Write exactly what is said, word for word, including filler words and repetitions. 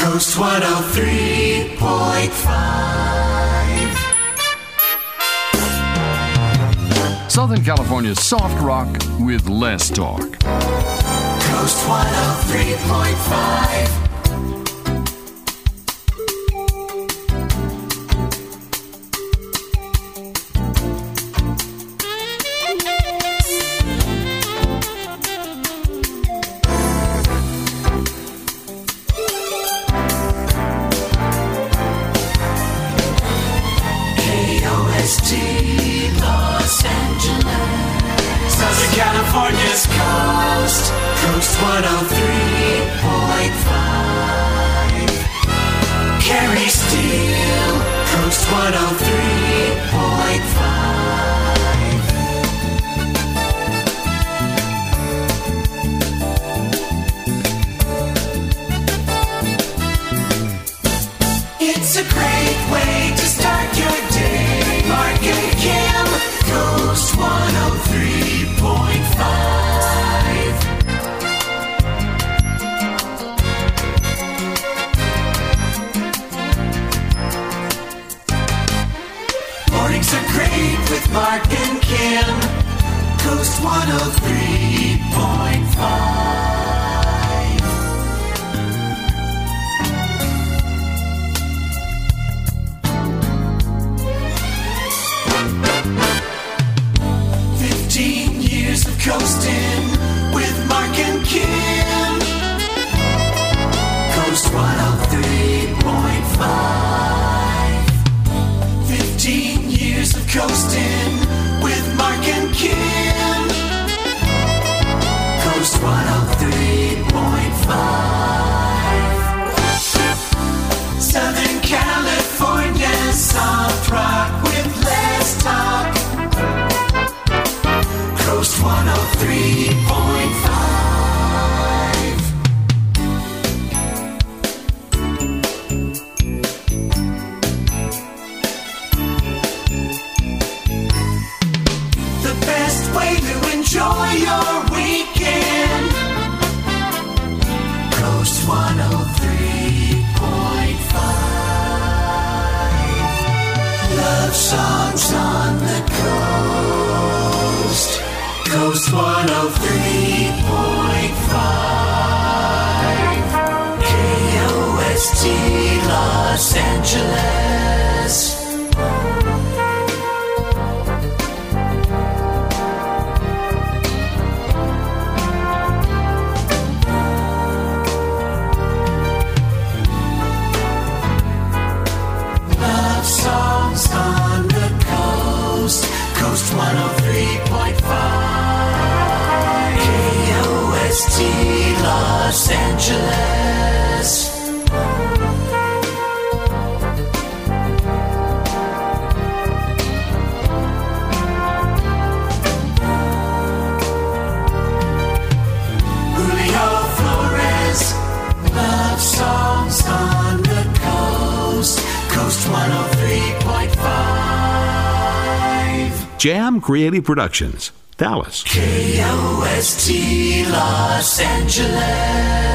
Coast one oh three point five. Southern California's soft rock with less talk. Coast one oh three point five. Los Angeles, Southern California's coast, Coast one oh three point five. Carrie Steele, Coast one oh three point five. It's a great way to start your day. Mark and Kim, Coast one oh three point five. Mornings are great with Mark and Kim, Coast one oh three point five. Of coasting with Mark and Kim, Coast one oh three point five. Fifteen years of coasting with Mark and Kim, Coast one oh three point five. Southern California's soft rock with less talk. Coast one oh three point five. The best way to enjoy your weekend. Coast one oh three point five. Love songs on the coast. Coast one oh three point five. K O S T Los Angeles. Love songs on the coast. Coast one oh three point five. K O S T Los Angeles. Julio Flores, love songs on the coast. Coast one oh three point five. Jam Creative Productions, Dallas. K O S T Los Angeles.